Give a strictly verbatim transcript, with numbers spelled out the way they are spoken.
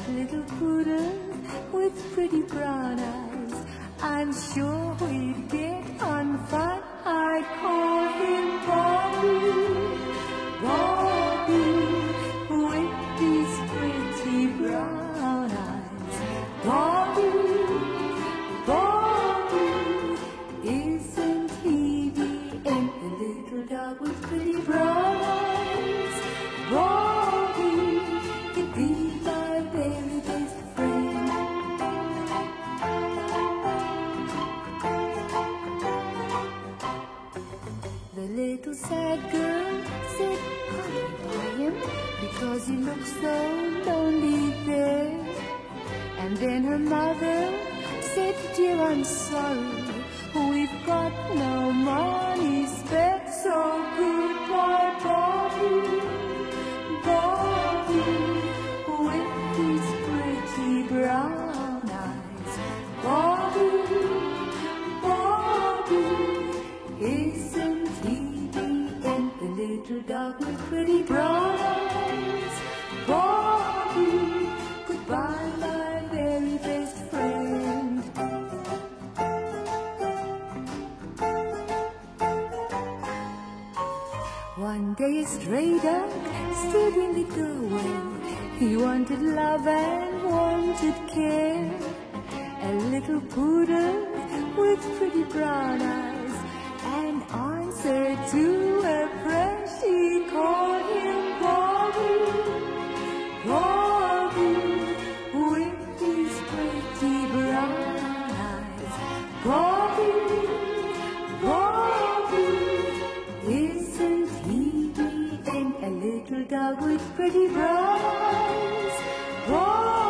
little poodle with pretty brown eyes. I'm sure we'd get on fine. I call him Bobby, Bobby, with these pretty brown eyes. Bobby, Bobby, isn't he the end? The little dog with pretty brown eyes. Bobby, he'd be my very best friend. The little sad girl said, "Honey, I am," because he looked so lonely there. And then her mother said, "Dear, I'm sorry, we've got no money spare, so goodbye, Bobby, Bobby, with his pretty brown eyes. Bobby, Bobby, isn't he the end? The little dog with pretty brown eyes. Bobby, goodbye, my very best friend." One day a stray dog stood in the doorway. He wanted love and wanted care. A little poodle with pretty brown eyes, an answer to a prayer. She called him Bobby, Bobby, with his pretty brown eyes. Bobby, Bobby, isn't he the end? A little dog with pretty brown eyes. Bobby,